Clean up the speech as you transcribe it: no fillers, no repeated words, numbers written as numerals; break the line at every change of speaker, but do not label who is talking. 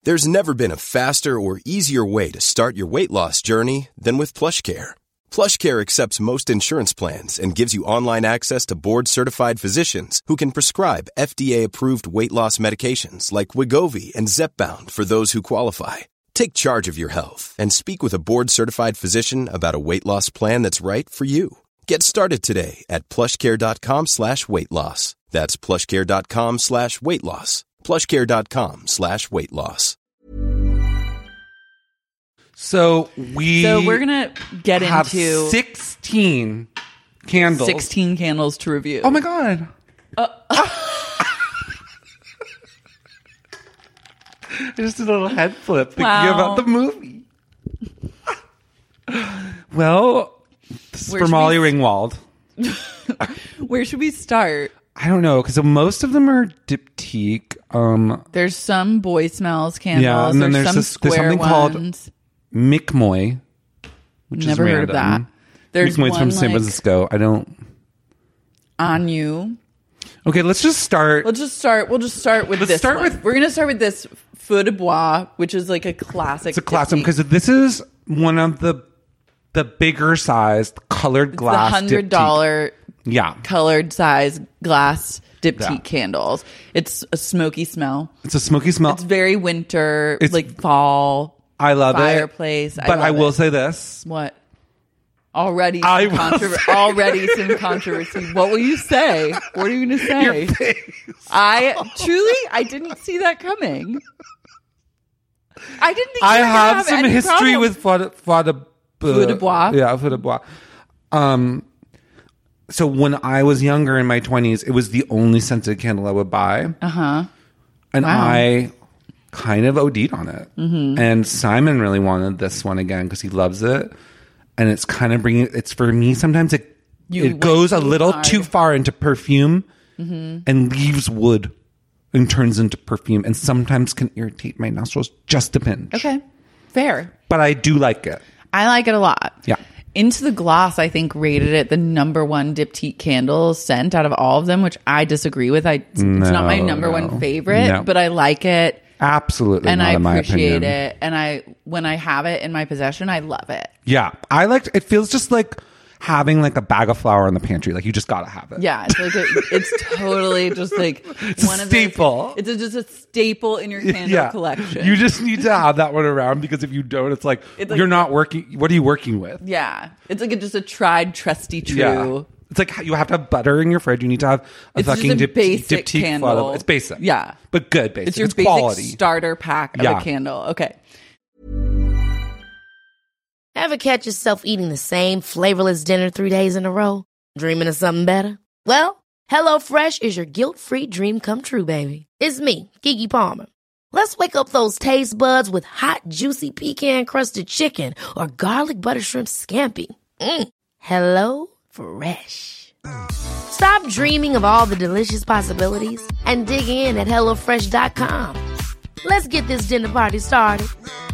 There's never been a faster or easier way to start your weight loss journey than with PlushCare. PlushCare accepts most insurance plans and gives you online access to board-certified physicians who can prescribe FDA-approved weight loss medications like Wegovy and Zepbound for those who qualify. Take charge of your health and speak with a board-certified physician about a weight loss plan that's right for you. Get started today at plushcare.com/weight loss. That's plushcare.com/weight loss. plushcare.com/weight loss.
So we're
gonna get
have
into
16 candles.
16 candles to review.
Oh my god. I just did a little head flip thinking about the movie. Well, this is for Molly Ringwald.
Where should we start?
I don't know, because most of them are diptyque.
There's some Boy Smells candles.
Yeah, and then there's
some
there's
square
something called
ones.
Mi'kmoy, which
Never
is
heard of that.
random.
There's
Mi'kmoy's
one
from San Francisco. I don't.
Anu.
Okay, let's just start.
We'll just start with this one. We're gonna start with this Feu de Bois, which is like a classic.
It's a classic because this is one of the bigger sized colored glass.
The $100 colored size glass diptyque candles. It's a smoky smell.
It's a smoky smell.
It's very winter, like fall.
I love
fireplace.
But I will say this.
What? Already some controversy. What will you say? What are you going to say?
Your face.
I didn't see that coming. I didn't think
I have some history
problem.
with Feu de Bois. Yeah, Feu de Bois. So when I was younger in my 20s, it was the only scented candle I would buy. And I kind of OD'd on it. And Simon really wanted this one again because he loves it. And it's kind of it's for me, sometimes it goes a little too far into perfume and leaves wood and turns into perfume and sometimes can irritate my nostrils just a pinch.
Okay, fair.
But I do like it.
I like it a lot.
Yeah.
Into the Gloss, I think, rated it the #1 diptyque candle scent out of all of them, which I disagree with. It's not my number one favorite, but I like it.
Absolutely,
and
not
I
in my
appreciate
opinion.
it. And when I have it in my possession, I love it.
Yeah, I liked. It feels just like having like a bag of flour in the pantry. Like you just gotta have it.
Yeah, it's like it's totally just like
it's one a staple.
It's just a staple in your candle collection.
You just need to have that one around because if you don't, it's like you're not working. What are you working with?
Yeah, it's like just a tried, trusty, true.
Yeah. It's like you have to have butter in your fridge. You need to have a fucking
basic
diptyque
candle.
It's basic.
Yeah.
But good basic.
It's your basic
quality.
starter pack of a candle. Okay.
Ever catch yourself eating the same flavorless dinner 3 days in a row? Dreaming of something better? Well, HelloFresh is your guilt-free dream come true, baby. It's me, Keke Palmer. Let's wake up those taste buds with hot, juicy pecan-crusted chicken or garlic butter shrimp scampi. Hello Fresh. Stop dreaming of all the delicious possibilities and dig in at HelloFresh.com. Let's get this dinner party started.